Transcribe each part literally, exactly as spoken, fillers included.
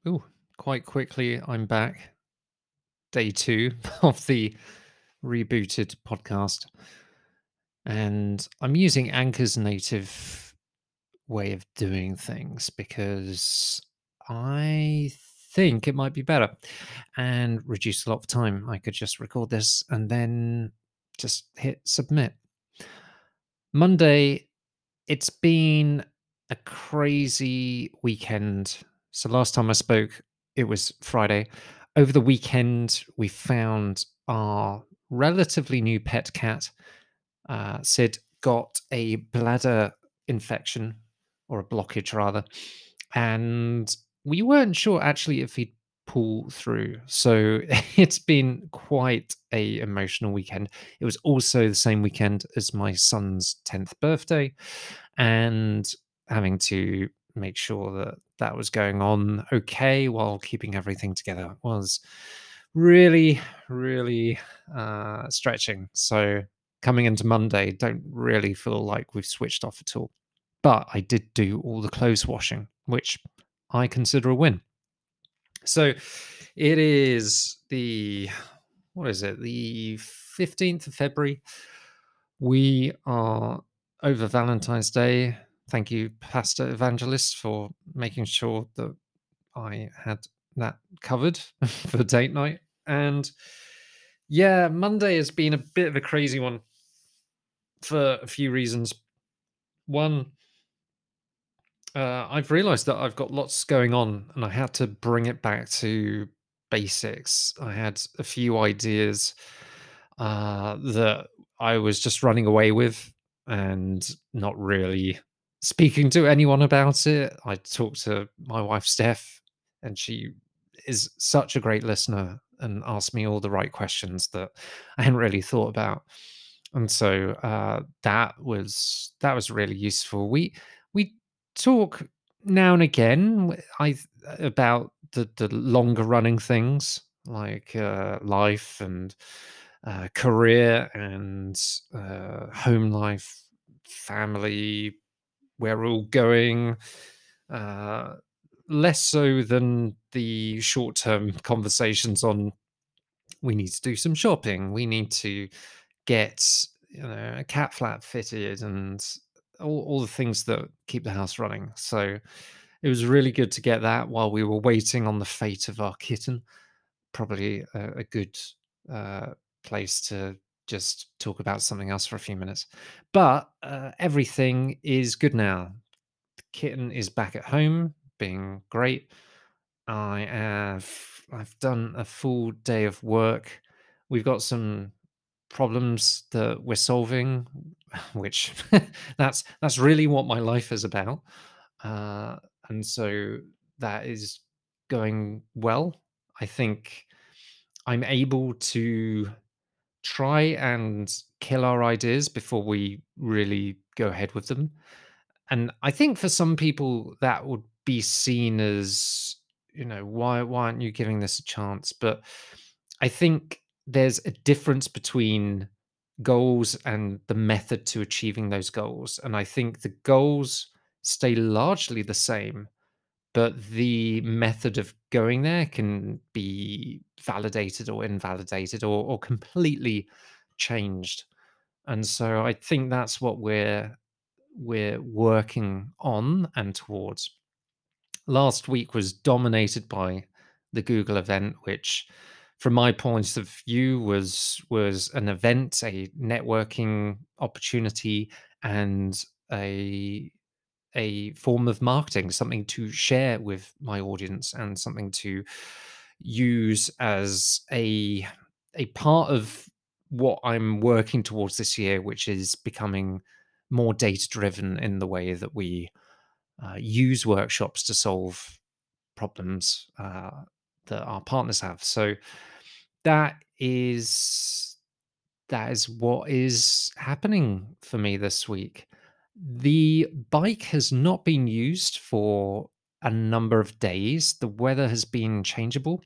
Ooh, quite quickly, I'm back. Day two of the rebooted podcast. And I'm using Anchor's native way of doing things because I think it might be better and reduce a lot of time. I could just record this and then just hit submit. Monday, it's been a crazy weekend. So last time I spoke, it was Friday. Over the weekend, we found our relatively new pet cat. Uh, Sid got a bladder infection, or a blockage rather, and we weren't sure actually if he'd pull through. So it's been quite a emotional weekend. It was also the same weekend as my son's tenth birthday, and having to make sure that that was going on okay while keeping everything together was really, really uh, stretching. So coming into Monday, don't really feel like we've switched off at all. But I did do all the clothes washing, which I consider a win. So it is the, what is it, the fifteenth of February. We are over Valentine's Day. Thank you, Pastor Evangelist, for making sure that I had that covered for date night. And yeah, Monday has been a bit of a crazy one for a few reasons. One, uh, I've realized that I've got lots going on and I had to bring it back to basics. I had a few ideas uh, that I was just running away with and not really speaking to anyone about it. I talked to my wife, Steph, and she is such a great listener and asked me all the right questions that I hadn't really thought about. And so uh, that was that was really useful. We we talk now and again w- I about the the longer running things like uh, life and uh, career and uh, home life, family, where we're all going. Uh, Less so than the short term conversations on we need to do some shopping, we need to get you know a cat flap fitted and all, all the things that keep the house running. So it was really good to get that while we were waiting on the fate of our kitten. Probably a, a good uh, place to just talk about something else for a few minutes. But uh, everything is good now. The kitten is back at home, being great. I have I've done a full day of work. We've got some problems that we're solving, which that's that's really what my life is about. Uh, and so that is going well. I think I'm able to try and kill our ideas before we really go ahead with them. And I think for some people that would be seen as, you know, why why aren't you giving this a chance? But I think there's a difference between goals and the method to achieving those goals. And I think the goals stay largely the same, but the method of going there can be validated or invalidated or, or completely changed. And so I think that's what we're we're working on and towards. Last week was dominated by the Google event, which, from my point of view, was was an event, a networking opportunity, and a a form of marketing, something to share with my audience and something to use as a a part of what I'm working towards this year, which is becoming more data driven in the way that we uh, use workshops to solve problems uh, that our partners have. So that is that is what is happening for me this week. The bike has not been used for a number of days. The weather has been changeable.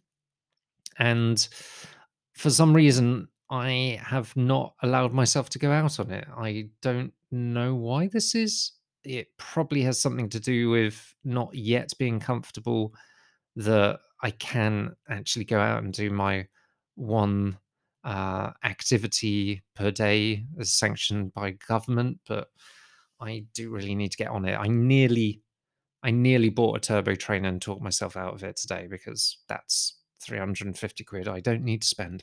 And for some reason, I have not allowed myself to go out on it. I don't know why this is. It probably has something to do with not yet being comfortable that I can actually go out and do my one uh, activity per day as sanctioned by government, but I do really need to get on it. I nearly I nearly bought a turbo trainer and talked myself out of it today because that's three hundred fifty quid I don't need to spend.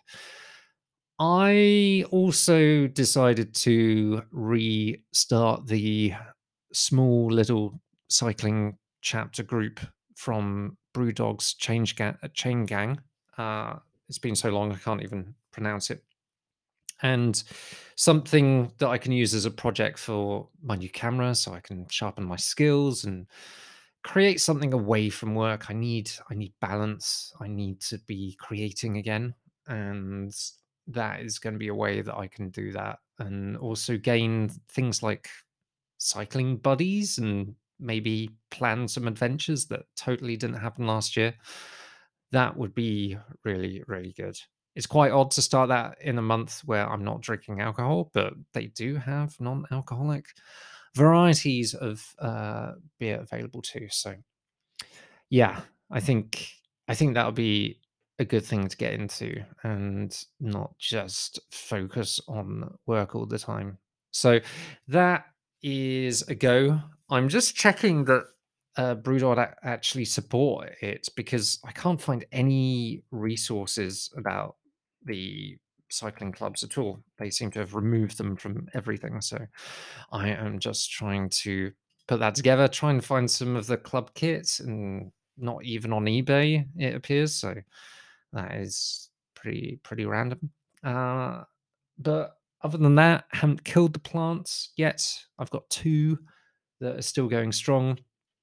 I also decided to restart the small little cycling chapter group from Brewdog's Change Ga- uh, Chain Gang. Uh, it's been so long I can't even pronounce it. And something that I can use as a project for my new camera, so I can sharpen my skills and create something away from work. I need I need balance. I need to be creating again, and that is going to be a way that I can do that, and also gain things like cycling buddies and maybe plan some adventures that totally didn't happen last year. That would be really, really good. It's quite odd to start that in a month where I'm not drinking alcohol, but they do have non-alcoholic varieties of uh, beer available too. So yeah, I think I think that would be a good thing to get into and not just focus on work all the time. So that is a go. I'm just checking that uh, Brewdog ac- actually support it because I can't find any resources about the cycling clubs at all. They seem to have removed them from everything. So I am just trying to put that together, try and find some of the club kits, and not even on eBay, it appears. So that is pretty pretty random. Uh, but other than that, haven't killed the plants yet. I've got two that are still going strong.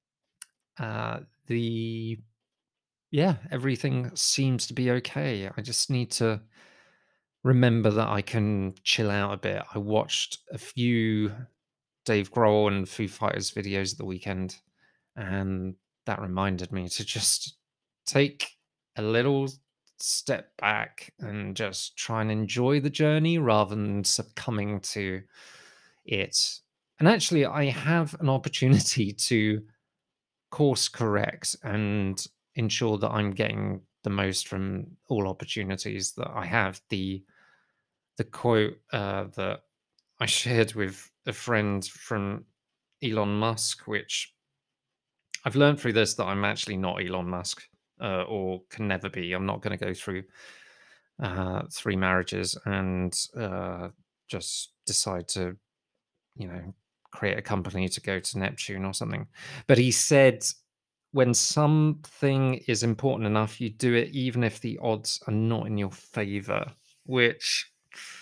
Uh, the Yeah, everything seems to be okay. I just need to remember that I can chill out a bit. I watched a few Dave Grohl and Foo Fighters videos at the weekend, and that reminded me to just take a little step back and just try and enjoy the journey rather than succumbing to it. And actually, I have an opportunity to course correct and ensure that I'm getting the most from all opportunities that I have. The the quote uh, that I shared with a friend from Elon Musk, which I've learned through this that I'm actually not Elon Musk, uh, or can never be. I'm not going to go through uh, three marriages and uh, just decide to, you know, create a company to go to Neptune or something. But he said, when something is important enough, you do it even if the odds are not in your favor, which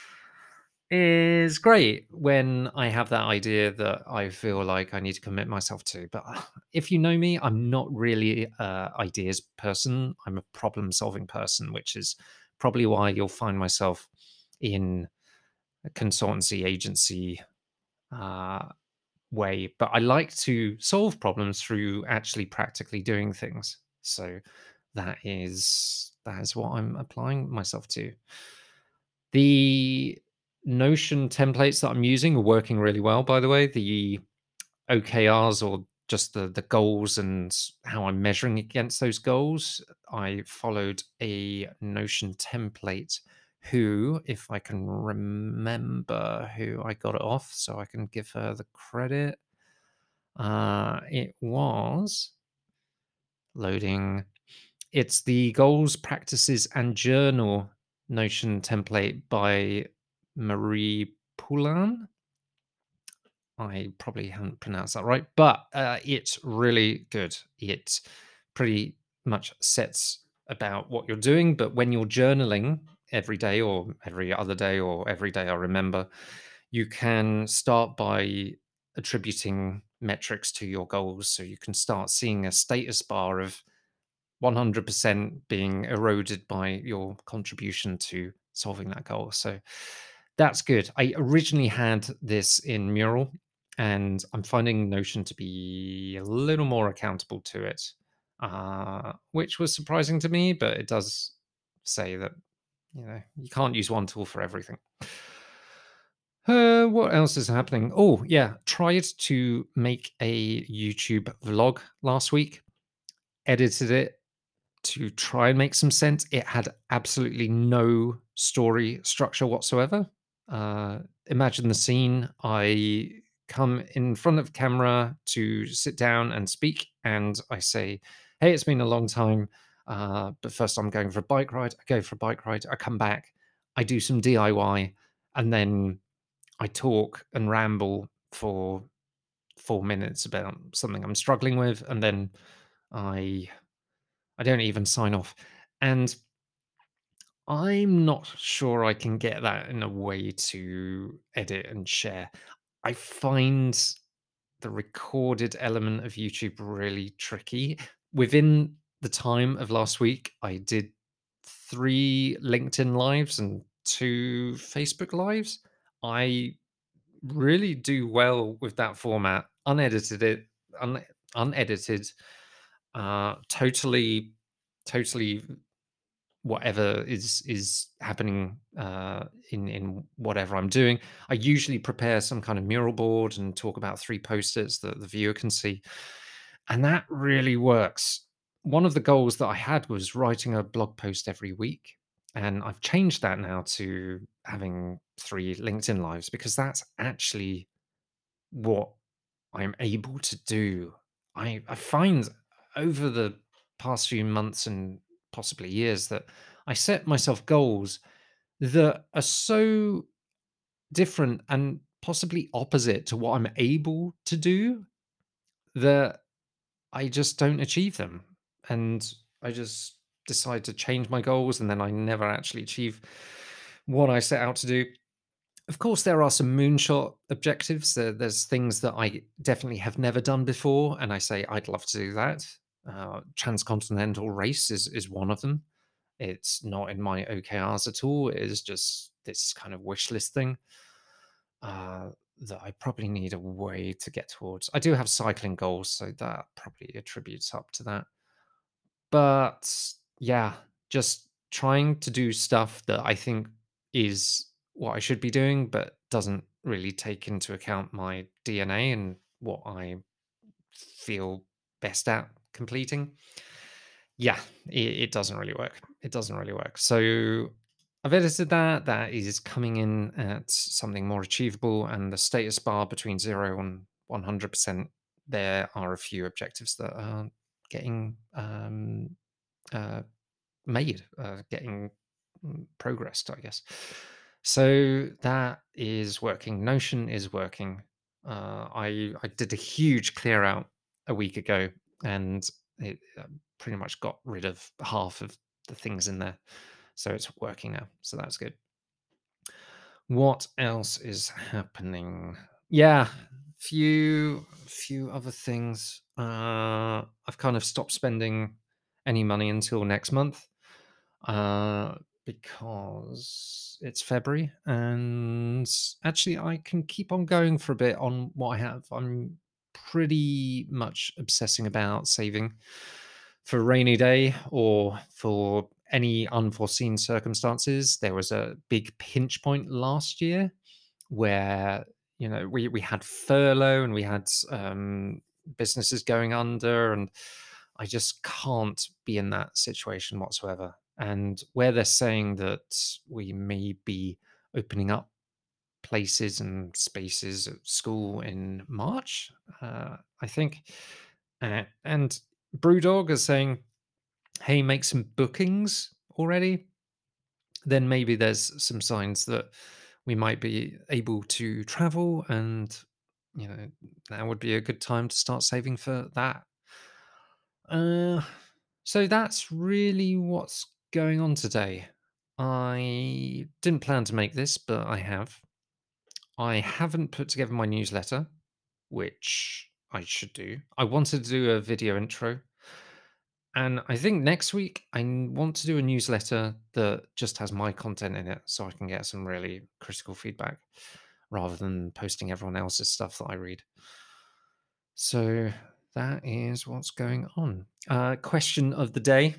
is great when I have that idea that I feel like I need to commit myself to. But uh, if you know me, I'm not really a ideas person. I'm a problem solving person, which is probably why you'll find myself in a consultancy agency uh, way. But I like to solve problems through actually practically doing things. So that is that is what I'm applying myself to. The Notion templates that I'm using are working really well, by the way. The O K Rs, or just the the goals and how I'm measuring against those goals. I followed a Notion template who, if I can remember who I got it off, so I can give her the credit. Uh, it was loading. It's the goals, practices, and journal Notion template by Marie Poulin. I probably haven't pronounced that right, but uh, it's really good. It pretty much sets about what you're doing, but when you're journaling every day or every other day or every day I remember, you can start by attributing metrics to your goals. So you can start seeing a status bar of one hundred percent being eroded by your contribution to solving that goal. So that's good. I originally had this in Mural, and I'm finding Notion to be a little more accountable to it, uh, which was surprising to me, but it does say that, you know, you can't use one tool for everything. Uh, what else is happening? Oh, yeah, tried to make a YouTube vlog last week, edited it, to try and make some sense. It had absolutely no story structure whatsoever. Uh, imagine the scene. I come in front of camera to sit down and speak, and I say, "Hey, it's been a long time, uh, but first I'm going for a bike ride." I go for a bike ride. I come back. I do some D I Y, and then I talk and ramble for four minutes about something I'm struggling with, and then I I don't even sign off. And I'm not sure I can get that in a way to edit and share. I find the recorded element of YouTube really tricky. Within the time of last week, I did three LinkedIn lives and two Facebook lives. I really do well with that format. Unedited it, un, unedited, uh, totally, totally whatever is is happening uh, in in whatever I'm doing. I usually prepare some kind of mural board and talk about three posters that the viewer can see, and that really works. One of the goals that I had was writing a blog post every week, and I've changed that now to having three LinkedIn lives because that's actually what I'm able to do. I I find over the past few months and possibly years that I set myself goals that are so different and possibly opposite to what I'm able to do that I just don't achieve them. And I just decide to change my goals and then I never actually achieve what I set out to do. Of course, there are some moonshot objectives. There, there's things that I definitely have never done before, and I say I'd love to do that. Uh, transcontinental race is is one of them. It's not in my O K Rs at all. It is just this kind of wish list thing uh, that I probably need a way to get towards. I do have cycling goals, so that probably attributes up to that. But yeah, just trying to do stuff that I think is what I should be doing, but doesn't really take into account my D N A and what I feel best at completing. Yeah, it, it doesn't really work. It doesn't really work. So I've edited that. That is coming in at something more achievable, and the status bar between zero and one hundred percent. There are a few objectives that are getting um, uh, made, uh, getting mm, progressed, I guess. So that is working. Notion is working. Uh, I I did a huge clear out a week ago, and it uh, pretty much got rid of half of the things in there. So it's working now. So that's good. What else is happening? Yeah, few few other things. Uh, I've kind of stopped spending any money until next month uh, because it's February, and actually I can keep on going for a bit on what I have. I'm pretty much obsessing about saving for a rainy day or for any unforeseen circumstances. There was a big pinch point last year where you know we we had furlough and we had um, businesses going under, and I just can't be in that situation whatsoever. And where they're saying that we may be opening up places and spaces at school in March, uh, I think, uh, and Brewdog is saying, "Hey, make some bookings already." Then maybe there's some signs that we might be able to travel, and you know now would be a good time to start saving for that. Uh, so that's really what's going on today. I didn't plan to make this, but I have. I haven't put together my newsletter, which I should do. I wanted to do a video intro, and I think next week I n- want to do a newsletter that just has my content in it so I can get some really critical feedback rather than posting everyone else's stuff that I read. So that is what's going on. Uh, question of the day.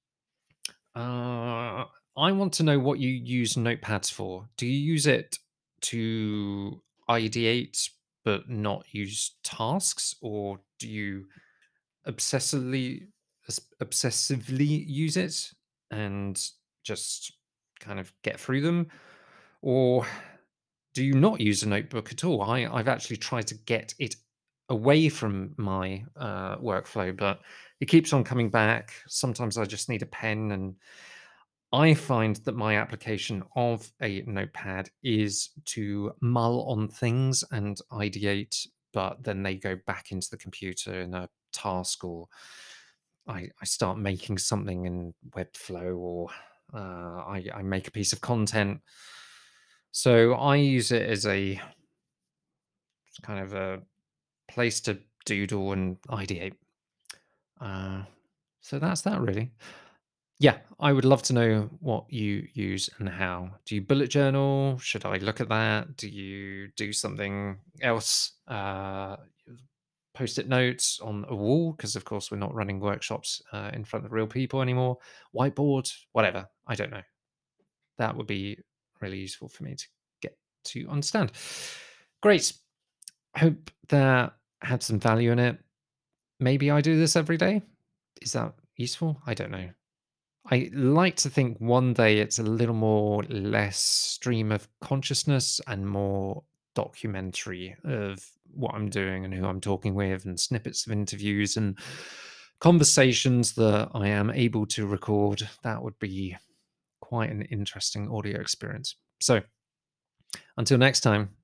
Uh, I want to know what you use notepads for. Do you use it to ideate but not use tasks, or do you obsessively obs- obsessively use it and just kind of get through them? Or do you not use a notebook at all? I, I've actually tried to get it away from my uh, workflow, but it keeps on coming back. Sometimes I just need a pen, and I find that my application of a notepad is to mull on things and ideate, but then they go back into the computer in a task, or I, I start making something in Webflow, or uh, I, I make a piece of content. So I use it as a kind of a place to doodle and ideate. Uh, so that's that really. Yeah, I would love to know what you use and how. Do you bullet journal? Should I look at that? Do you do something else? Uh, Post-it notes on a wall? Because of course we're not running workshops uh, in front of real people anymore. Whiteboard, whatever. I don't know. That would be really useful for me to get to understand. Great. Hope that had some value in it. Maybe I do this every day. Is that useful? I don't know. I like to think one day it's a little more less stream of consciousness and more documentary of what I'm doing and who I'm talking with, and snippets of interviews and conversations that I am able to record. That would be quite an interesting audio experience. So until next time,